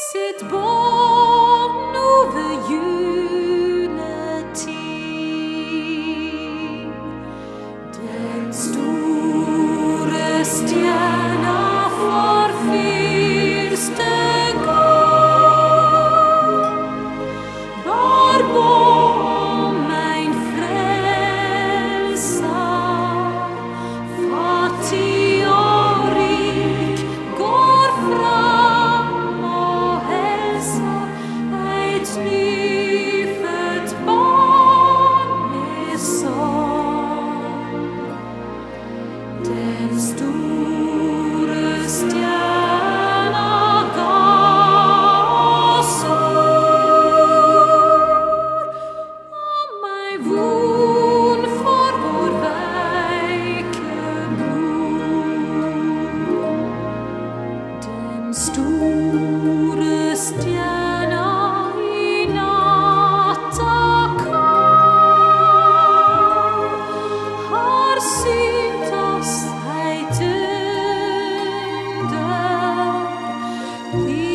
sitt barn over juletid. Den store stjerna for første gang bar om ein frelser. Fattig og rik går fram og helser eit nyfødt barn med sang. Den store stjerna gav oss ord om ei von for vår veike bror. Den store stjerna i natta kald har synt oss eit under. Vi